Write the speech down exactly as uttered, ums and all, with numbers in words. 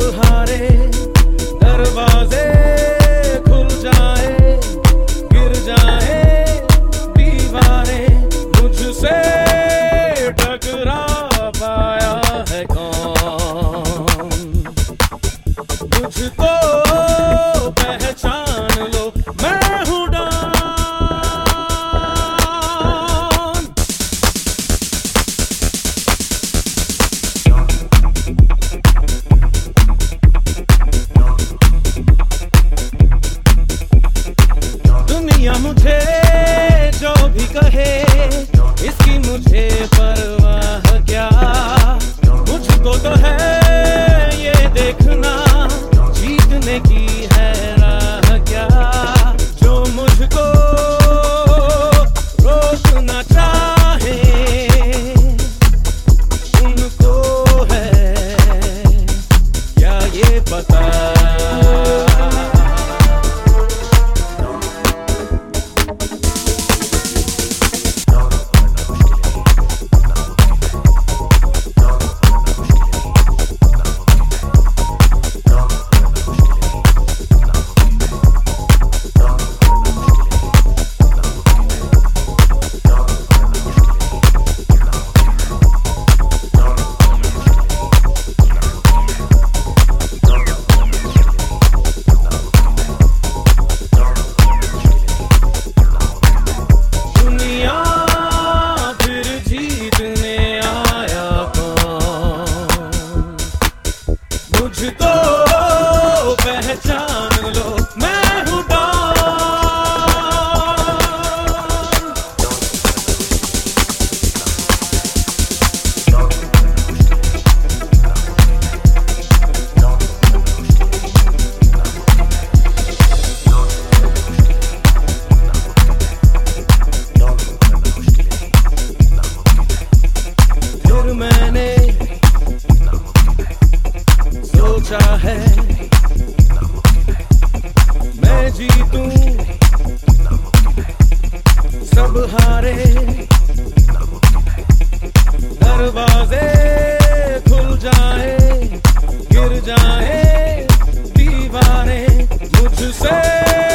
हारे, दरवाजे खुल जाए, गिर जाए दीवारें, मुझसे टकरा पाया है कौन? मुझको पहचान लो, मैं हूँ डॉन। दुनिया मुझे जो भी कहे, इसकी मुझे परवाह क्या? मुझको तो है ये देखना, जीतने की है राह क्या? जो मुझको रोकना चाहे, उनको है क्या ये पता? मुझको पहचान लो, मैं हूँ डॉन। फिर मैंने सोचा है मैं जीतूं, सब हारे, दरवाजे खुल जाए, गिर जाए दीवारें, मुझसे